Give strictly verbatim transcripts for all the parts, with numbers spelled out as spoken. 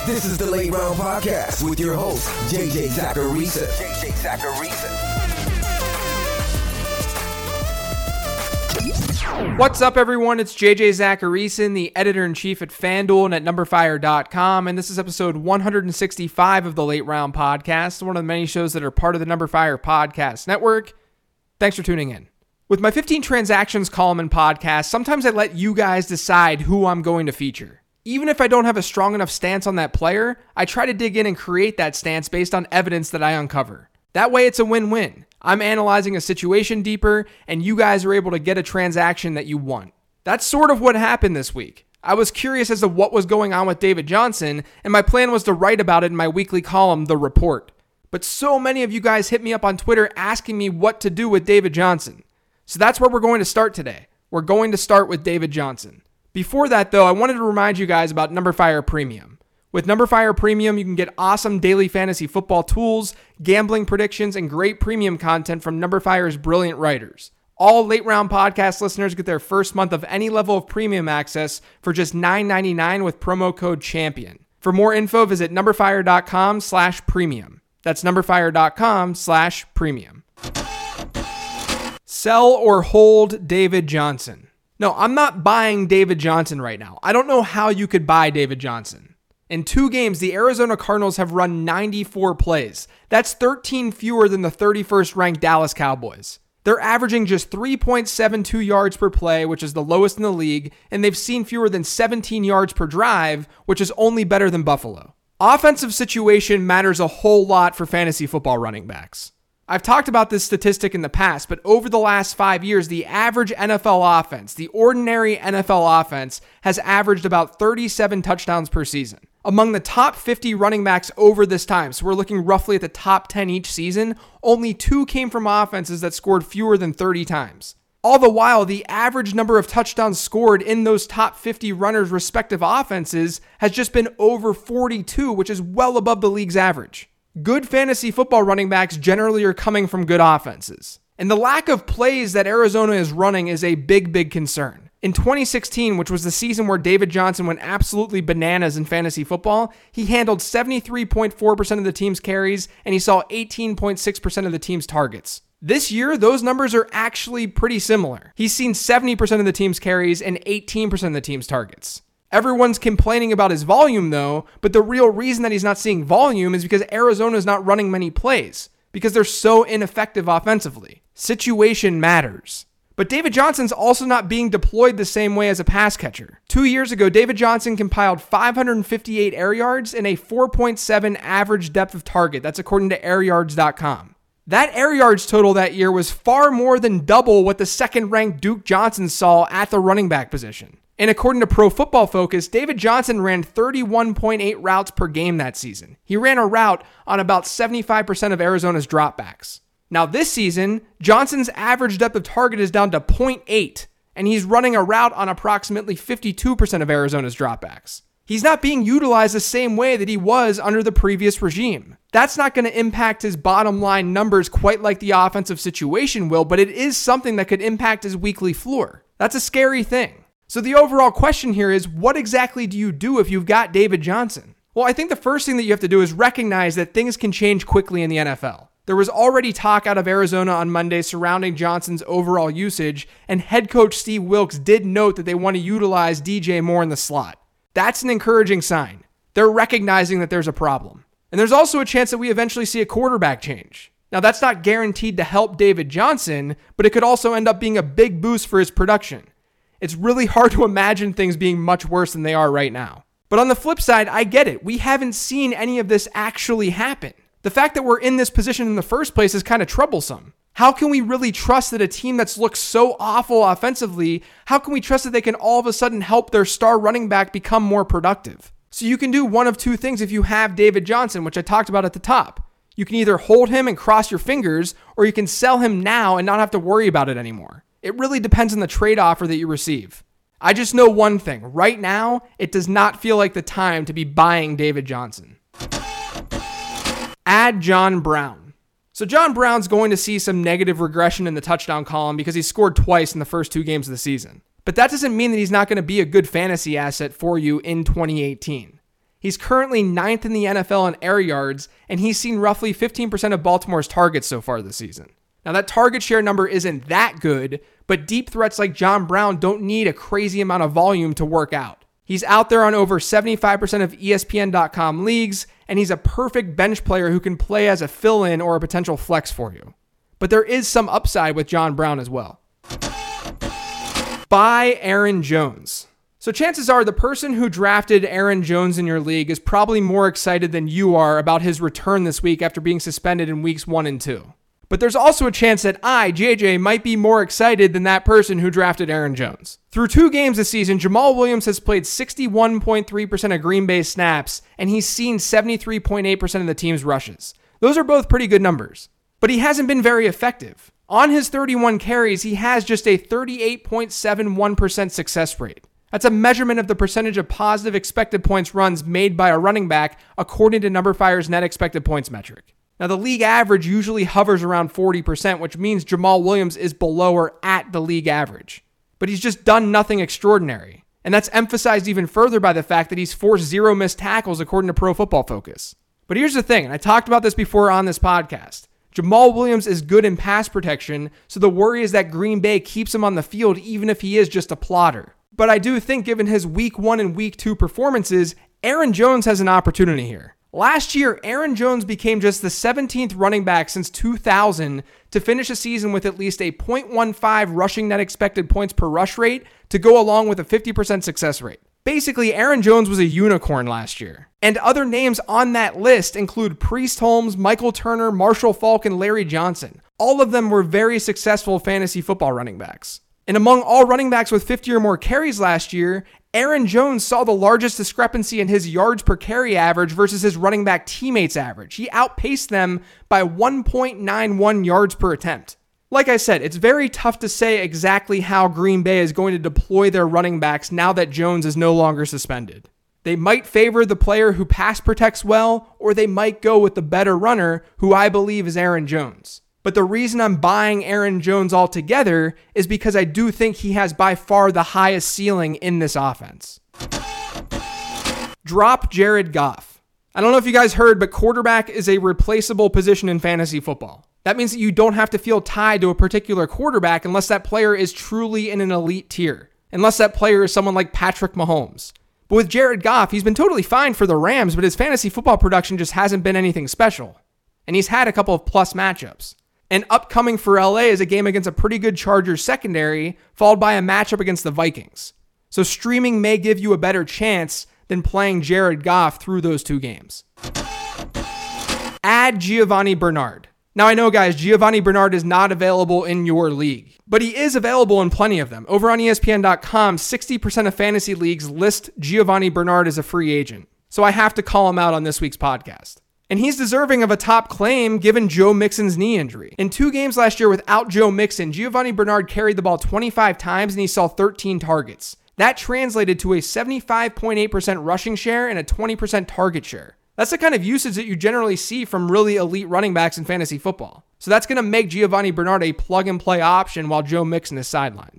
This is the Late Round Podcast with your host, J J Zachariason. J J Zachariason. What's up, everyone? It's J J Zachariason, the editor-in-chief at FanDuel and at number fire dot com, and this is episode one hundred sixty-five of the Late Round Podcast, one of the many shows that are part of the Number Fire Podcast Network. Thanks for tuning in. With my fifteen Transactions column and podcast, sometimes I let you guys decide who I'm going to feature. Even if I don't have a strong enough stance on that player, I try to dig in and create that stance based on evidence that I uncover. That way it's a win-win. I'm analyzing a situation deeper, and you guys are able to get a transaction that you want. That's sort of what happened this week. I was curious as to what was going on with David Johnson, and my plan was to write about it in my weekly column, The Report. But so many of you guys hit me up on Twitter asking me what to do with David Johnson. So that's where we're going to start today. We're going to start with David Johnson. Before that, though, I wanted to remind you guys about Number Fire Premium. With Number Fire Premium, you can get awesome daily fantasy football tools, gambling predictions, and great premium content from Number Fire's brilliant writers. All Late Round Podcast listeners get their first month of any level of premium access for just nine ninety-nine with promo code CHAMPION. For more info, visit numberfire.com slash premium. That's numberfire.com slash premium. Sell or hold David Johnson. No, I'm not buying David Johnson right now. I don't know how you could buy David Johnson. In two games, the Arizona Cardinals have run ninety-four plays. That's thirteen fewer than the thirty-first ranked Dallas Cowboys. They're averaging just three point seven two yards per play, which is the lowest in the league, and they've seen fewer than seventeen yards per drive, which is only better than Buffalo. Offensive situation matters a whole lot for fantasy football running backs. I've talked about this statistic in the past, but over the last five years, the average N F L offense, the ordinary N F L offense, has averaged about thirty-seven touchdowns per season. Among the top fifty running backs over this time, so we're looking roughly at the top ten each season, only two came from offenses that scored fewer than thirty times. All the while, the average number of touchdowns scored in those top fifty runners' respective offenses has just been over forty-two, which is well above the league's average. Good fantasy football running backs generally are coming from good offenses. And the lack of plays that Arizona is running is a big, big concern. In twenty sixteen, which was the season where David Johnson went absolutely bananas in fantasy football, he handled seventy-three point four percent of the team's carries, and he saw eighteen point six percent of the team's targets. This year, those numbers are actually pretty similar. He's seen seventy percent of the team's carries and eighteen percent of the team's targets. Everyone's complaining about his volume, though, but the real reason that he's not seeing volume is because Arizona's not running many plays, because they're so ineffective offensively. Situation matters. But David Johnson's also not being deployed the same way as a pass catcher. Two years ago, David Johnson compiled five hundred fifty-eight air yards and a four point seven average depth of target. That's according to air yards dot com. That air yards total that year was far more than double what the second-ranked Duke Johnson saw at the running back position. And according to Pro Football Focus, David Johnson ran thirty-one point eight routes per game that season. He ran a route on about seventy-five percent of Arizona's dropbacks. Now this season, Johnson's average depth of target is down to zero point eight, and he's running a route on approximately fifty-two percent of Arizona's dropbacks. He's not being utilized the same way that he was under the previous regime. That's not going to impact his bottom line numbers quite like the offensive situation will, but it is something that could impact his weekly floor. That's a scary thing. So the overall question here is, what exactly do you do if you've got David Johnson? Well, I think the first thing that you have to do is recognize that things can change quickly in the N F L. There was already talk out of Arizona on Monday surrounding Johnson's overall usage, and head coach Steve Wilks did note that they want to utilize D J more in the slot. That's an encouraging sign. They're recognizing that there's a problem. And there's also a chance that we eventually see a quarterback change. Now, that's not guaranteed to help David Johnson, but it could also end up being a big boost for his production. It's really hard to imagine things being much worse than they are right now. But on the flip side, I get it. We haven't seen any of this actually happen. The fact that we're in this position in the first place is kind of troublesome. How can we really trust that a team that's looked so awful offensively, how can we trust that they can all of a sudden help their star running back become more productive? So you can do one of two things if you have David Johnson, which I talked about at the top. You can either hold him and cross your fingers, or you can sell him now and not have to worry about it anymore. It really depends on the trade offer that you receive. I just know one thing. Right now, it does not feel like the time to be buying David Johnson. Add John Brown. So John Brown's going to see some negative regression in the touchdown column because he scored twice in the first two games of the season. But that doesn't mean that he's not going to be a good fantasy asset for you in twenty eighteen. He's currently ninth in the N F L in air yards, and he's seen roughly fifteen percent of Baltimore's targets so far this season. Now, that target share number isn't that good, but deep threats like John Brown don't need a crazy amount of volume to work out. He's out there on over seventy-five percent of E S P N dot com leagues, and he's a perfect bench player who can play as a fill-in or a potential flex for you. But there is some upside with John Brown as well. Buy Aaron Jones. So chances are the person who drafted Aaron Jones in your league is probably more excited than you are about his return this week after being suspended in weeks one and two. But there's also a chance that I, J J, might be more excited than that person who drafted Aaron Jones. Through two games this season, Jamal Williams has played sixty-one point three percent of Green Bay snaps, and he's seen seventy-three point eight percent of the team's rushes. Those are both pretty good numbers. But he hasn't been very effective. On his thirty-one carries, he has just a thirty-eight point seven one percent success rate. That's a measurement of the percentage of positive expected points runs made by a running back according to NumberFire's net expected points metric. Now, the league average usually hovers around forty percent, which means Jamal Williams is below or at the league average. But he's just done nothing extraordinary. And that's emphasized even further by the fact that he's forced zero missed tackles according to Pro Football Focus. But here's the thing, and I talked about this before on this podcast. Jamal Williams is good in pass protection, so the worry is that Green Bay keeps him on the field even if he is just a plotter. But I do think given his week one and week two performances, Aaron Jones has an opportunity here. Last year, Aaron Jones became just the seventeenth running back since two thousand to finish a season with at least a point one five rushing net expected points per rush rate to go along with a fifty percent success rate. Basically, Aaron Jones was a unicorn last year. And other names on that list include Priest Holmes, Michael Turner, Marshall Faulk, and Larry Johnson. All of them were very successful fantasy football running backs. And among all running backs with fifty or more carries last year, Aaron Jones saw the largest discrepancy in his yards per carry average versus his running back teammates' average. He outpaced them by one point nine one yards per attempt. Like I said, it's very tough to say exactly how Green Bay is going to deploy their running backs now that Jones is no longer suspended. They might favor the player who pass protects well, or they might go with the better runner, who I believe is Aaron Jones. But the reason I'm buying Aaron Jones altogether is because I do think he has by far the highest ceiling in this offense. Drop Jared Goff. I don't know if you guys heard, but quarterback is a replaceable position in fantasy football. That means that you don't have to feel tied to a particular quarterback unless that player is truly in an elite tier. Unless that player is someone like Patrick Mahomes. But with Jared Goff, he's been totally fine for the Rams, but his fantasy football production just hasn't been anything special. And he's had a couple of plus matchups. And upcoming for L A is a game against a pretty good Chargers secondary, followed by a matchup against the Vikings. So streaming may give you a better chance than playing Jared Goff through those two games. Add Giovanni Bernard. Now I know, guys, Giovanni Bernard is not available in your league, but he is available in plenty of them. Over on E S P N dot com, sixty percent of fantasy leagues list Giovanni Bernard as a free agent. So I have to call him out on this week's podcast. And he's deserving of a top claim given Joe Mixon's knee injury. In two games last year without Joe Mixon, Giovanni Bernard carried the ball twenty-five times and he saw thirteen targets. That translated to a seventy-five point eight percent rushing share and a twenty percent target share. That's the kind of usage that you generally see from really elite running backs in fantasy football. So that's going to make Giovanni Bernard a plug-and-play option while Joe Mixon is sidelined.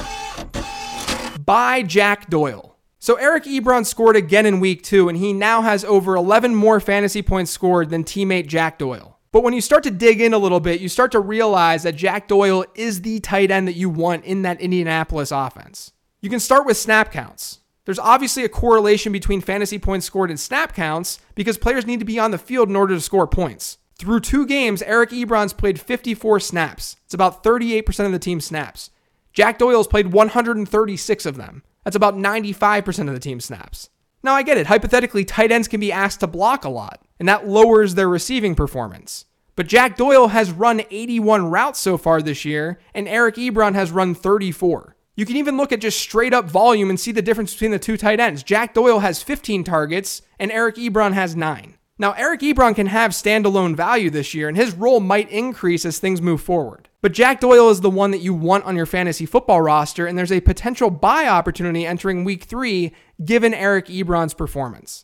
Buy Jack Doyle. So Eric Ebron scored again in week two, and he now has over eleven more fantasy points scored than teammate Jack Doyle. But when you start to dig in a little bit, you start to realize that Jack Doyle is the tight end that you want in that Indianapolis offense. You can start with snap counts. There's obviously a correlation between fantasy points scored and snap counts because players need to be on the field in order to score points. Through two games, Eric Ebron's played fifty-four snaps. It's about thirty-eight percent of the team's snaps. Jack Doyle's played one hundred thirty-six of them. That's about ninety-five percent of the team's snaps. Now I get it. Hypothetically, tight ends can be asked to block a lot, and that lowers their receiving performance. But Jack Doyle has run eighty-one routes so far this year, and Eric Ebron has run thirty-four. You can even look at just straight up volume and see the difference between the two tight ends. Jack Doyle has fifteen targets and Eric Ebron has nine. Now, Eric Ebron can have standalone value this year and his role might increase as things move forward. But Jack Doyle is the one that you want on your fantasy football roster, and there's a potential buy opportunity entering week three given Eric Ebron's performance.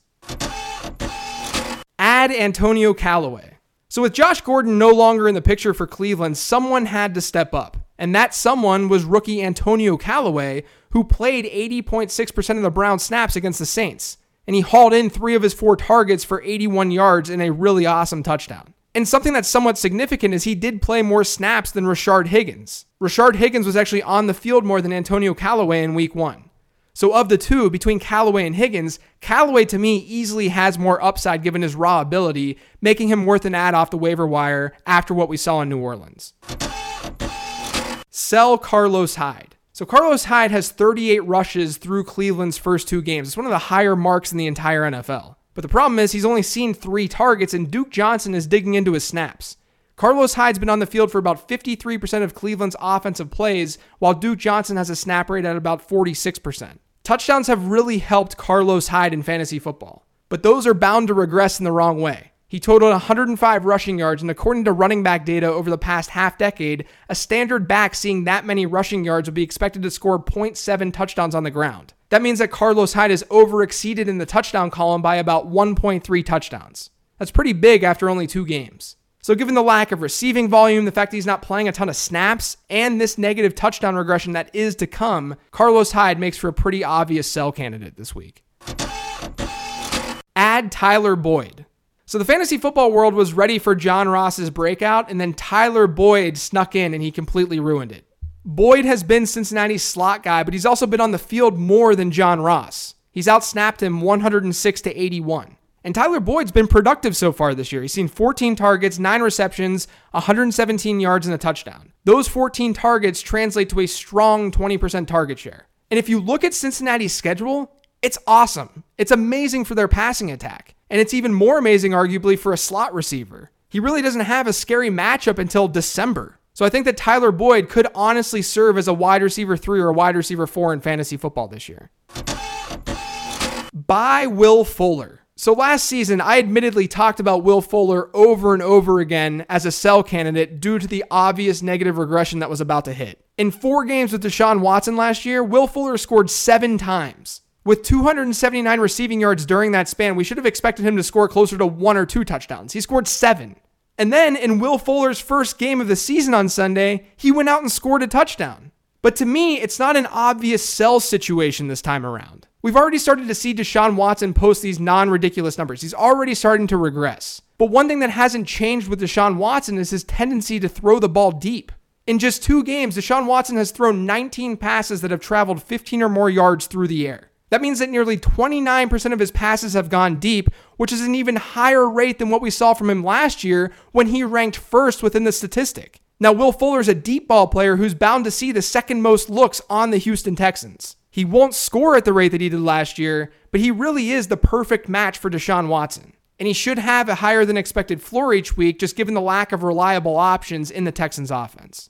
Add Antonio Callaway. So with Josh Gordon no longer in the picture for Cleveland, someone had to step up. And that someone was rookie Antonio Callaway, who played eighty point six percent of the Browns snaps against the Saints. and he hauled in three of his four targets for eighty-one yards and a really awesome touchdown. And something that's somewhat significant is he did play more snaps than Rashard Higgins. Rashard Higgins was actually on the field more than Antonio Callaway in week one. So of the two, between Callaway and Higgins, Callaway to me easily has more upside given his raw ability, making him worth an add off the waiver wire after what we saw in New Orleans. Sell Carlos Hyde. So Carlos Hyde has thirty-eight rushes through Cleveland's first two games. It's one of the higher marks in the entire N F L. But the problem is he's only seen three targets and Duke Johnson is digging into his snaps. Carlos Hyde's been on the field for about fifty-three percent of Cleveland's offensive plays, while Duke Johnson has a snap rate at about forty-six percent. Touchdowns have really helped Carlos Hyde in fantasy football, but those are bound to regress in the wrong way. He totaled one hundred five rushing yards, and according to running back data over the past half decade, a standard back seeing that many rushing yards would be expected to score zero point seven touchdowns on the ground. That means that Carlos Hyde is over-exceeded in the touchdown column by about one point three touchdowns. That's pretty big after only two games. So given the lack of receiving volume, the fact that he's not playing a ton of snaps, and this negative touchdown regression that is to come, Carlos Hyde makes for a pretty obvious sell candidate this week. Add Tyler Boyd. So the fantasy football world was ready for John Ross's breakout, and then Tyler Boyd snuck in and he completely ruined it. Boyd has been Cincinnati's slot guy, but he's also been on the field more than John Ross. He's outsnapped him one hundred six to eighty-one. And Tyler Boyd's been productive so far this year. He's seen fourteen targets, nine receptions, one hundred seventeen yards, and a touchdown. Those fourteen targets translate to a strong twenty percent target share. And if you look at Cincinnati's schedule, it's awesome. It's amazing for their passing attack. And it's even more amazing, arguably, for a slot receiver. He really doesn't have a scary matchup until December. So I think that Tyler Boyd could honestly serve as a wide receiver three or a wide receiver four in fantasy football this year. Buy Will Fuller. So last season, I admittedly talked about Will Fuller over and over again as a sell candidate due to the obvious negative regression that was about to hit. In four games with Deshaun Watson last year, Will Fuller scored seven times. With two hundred seventy-nine receiving yards during that span, we should have expected him to score closer to one or two touchdowns. He scored seven. And then in Will Fuller's first game of the season on Sunday, he went out and scored a touchdown. But to me, it's not an obvious sell situation this time around. We've already started to see Deshaun Watson post these non-ridiculous numbers. He's already starting to regress. But one thing that hasn't changed with Deshaun Watson is his tendency to throw the ball deep. In just two games, Deshaun Watson has thrown nineteen passes that have traveled fifteen or more yards through the air. That means that nearly twenty-nine percent of his passes have gone deep, which is an even higher rate than what we saw from him last year when he ranked first within the statistic. Now, Will Fuller's a deep ball player who's bound to see the second most looks on the Houston Texans. He won't score at the rate that he did last year, but he really is the perfect match for Deshaun Watson. And he should have a higher than expected floor each week, just given the lack of reliable options in the Texans offense.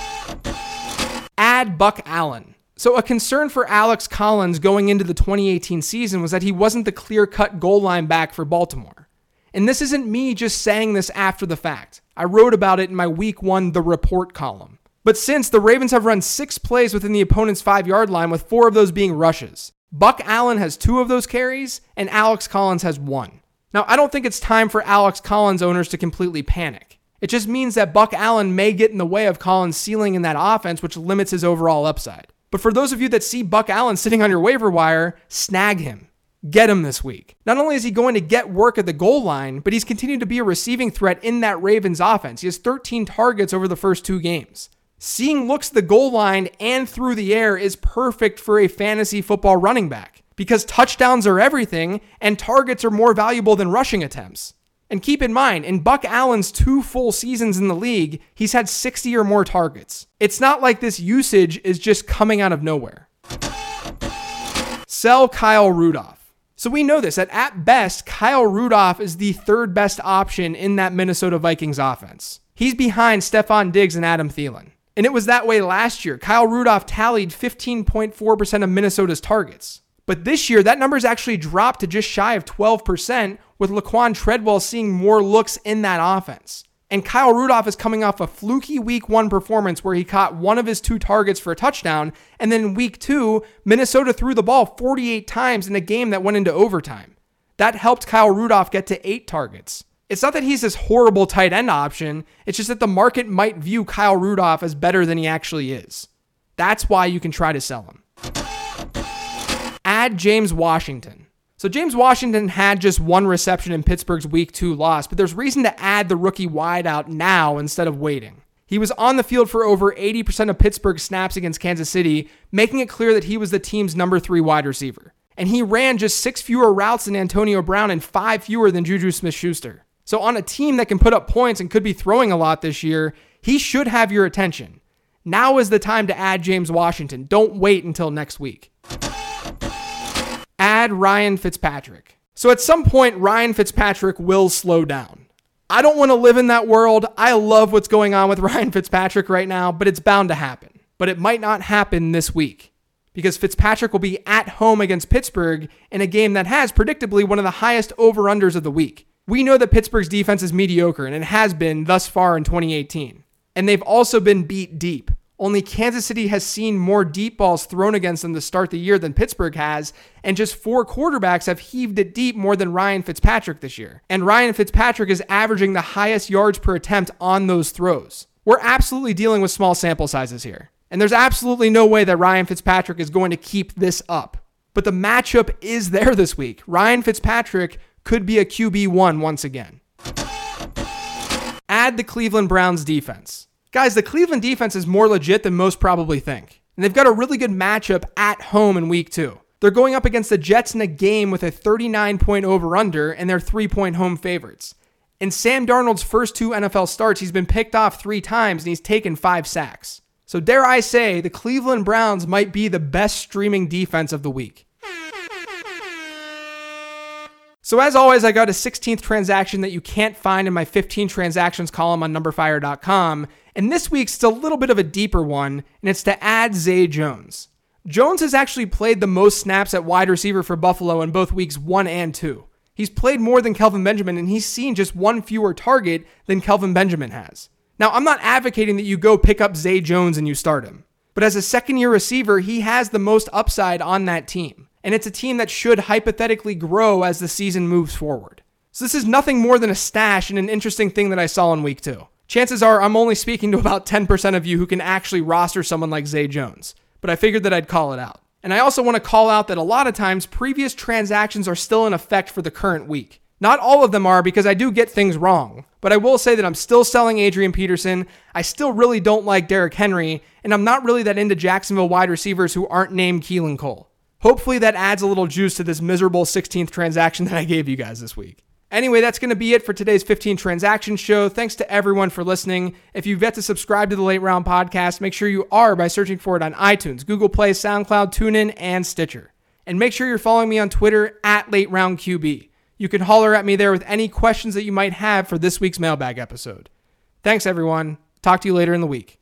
Add Buck Allen. So a concern for Alex Collins going into the twenty eighteen season was that he wasn't the clear-cut goal line back for Baltimore. And this isn't me just saying this after the fact. I wrote about it in my week one The Report column. But since, the Ravens have run six plays within the opponent's five-yard line, with four of those being rushes. Buck Allen has two of those carries, and Alex Collins has one. Now, I don't think it's time for Alex Collins owners to completely panic. It just means that Buck Allen may get in the way of Collins' ceiling in that offense, which limits his overall upside. But for those of you that see Buck Allen sitting on your waiver wire, snag him. Get him this week. Not only is he going to get work at the goal line, but he's continued to be a receiving threat in that Ravens offense. He has thirteen targets over the first two games. Seeing looks at the goal line and through the air is perfect for a fantasy football running back, because touchdowns are everything and targets are more valuable than rushing attempts. And keep in mind, in Buck Allen's two full seasons in the league, he's had sixty or more targets. It's not like this usage is just coming out of nowhere. Sell Kyle Rudolph. So we know this, that at best, Kyle Rudolph is the third best option in that Minnesota Vikings offense. He's behind Stephon Diggs and Adam Thielen. And it was that way last year. Kyle Rudolph tallied fifteen point four percent of Minnesota's targets. But this year, that number's actually dropped to just shy of twelve percent, with Laquan Treadwell seeing more looks in that offense. And Kyle Rudolph is coming off a fluky week one performance where he caught one of his two targets for a touchdown, and then in week two, Minnesota threw the ball forty-eight times in a game that went into overtime. That helped Kyle Rudolph get to eight targets. It's not that he's this horrible tight end option, it's just that the market might view Kyle Rudolph as better than he actually is. That's why you can try to sell him. Add James Washington. So James Washington had just one reception in Pittsburgh's week two loss, but there's reason to add the rookie wideout now instead of waiting. He was on the field for over eighty percent of Pittsburgh's snaps against Kansas City, making it clear that he was the team's number three wide receiver. And he ran just six fewer routes than Antonio Brown and five fewer than Juju Smith-Schuster. So on a team that can put up points and could be throwing a lot this year, he should have your attention. Now is the time to add James Washington. Don't wait until next week. Add Ryan Fitzpatrick. So at some point, Ryan Fitzpatrick will slow down. I don't want to live in that world. I love what's going on with Ryan Fitzpatrick right now, but it's bound to happen. But it might not happen this week because Fitzpatrick will be at home against Pittsburgh in a game that has predictably one of the highest over-unders of the week. We know that Pittsburgh's defense is mediocre, and it has been thus far in twenty eighteen. And they've also been beat deep. Only Kansas City has seen more deep balls thrown against them to start the year than Pittsburgh has, and just four quarterbacks have heaved it deep more than Ryan Fitzpatrick this year. And Ryan Fitzpatrick is averaging the highest yards per attempt on those throws. We're absolutely dealing with small sample sizes here. And there's absolutely no way that Ryan Fitzpatrick is going to keep this up. But the matchup is there this week. Ryan Fitzpatrick could be a Q B one once again. Add the Cleveland Browns defense. Guys, the Cleveland defense is more legit than most probably think. And they've got a really good matchup at home in week two. They're going up against the Jets in a game with a thirty-nine point over-under, and they're three-point home favorites. In Sam Darnold's first two N F L starts, he's been picked off three times, and he's taken five sacks. So dare I say, the Cleveland Browns might be the best streaming defense of the week. So as always, I got a sixteenth transaction that you can't find in my fifteen transactions column on number fire dot com. And this week's is a little bit of a deeper one, and it's to add Zay Jones. Jones has actually played the most snaps at wide receiver for Buffalo in both weeks one and two. He's played more than Kelvin Benjamin, and he's seen just one fewer target than Kelvin Benjamin has. Now, I'm not advocating that you go pick up Zay Jones and you start him. But as a second-year receiver, he has the most upside on that team. And it's a team that should hypothetically grow as the season moves forward. So this is nothing more than a stash and an interesting thing that I saw in week two. Chances are I'm only speaking to about ten percent of you who can actually roster someone like Zay Jones, but I figured that I'd call it out. And I also want to call out that a lot of times previous transactions are still in effect for the current week. Not all of them are because I do get things wrong, but I will say that I'm still selling Adrian Peterson, I still really don't like Derrick Henry, and I'm not really that into Jacksonville wide receivers who aren't named Keelan Cole. Hopefully that adds a little juice to this miserable sixteenth transaction that I gave you guys this week. Anyway, that's going to be it for today's fifteen transaction show. Thanks to everyone for listening. If you've yet to subscribe to the Late Round Podcast, make sure you are by searching for it on iTunes, Google Play, SoundCloud, TuneIn, and Stitcher. And make sure you're following me on Twitter at Late Round Q B. You can holler at me there with any questions that you might have for this week's mailbag episode. Thanks, everyone. Talk to you later in the week.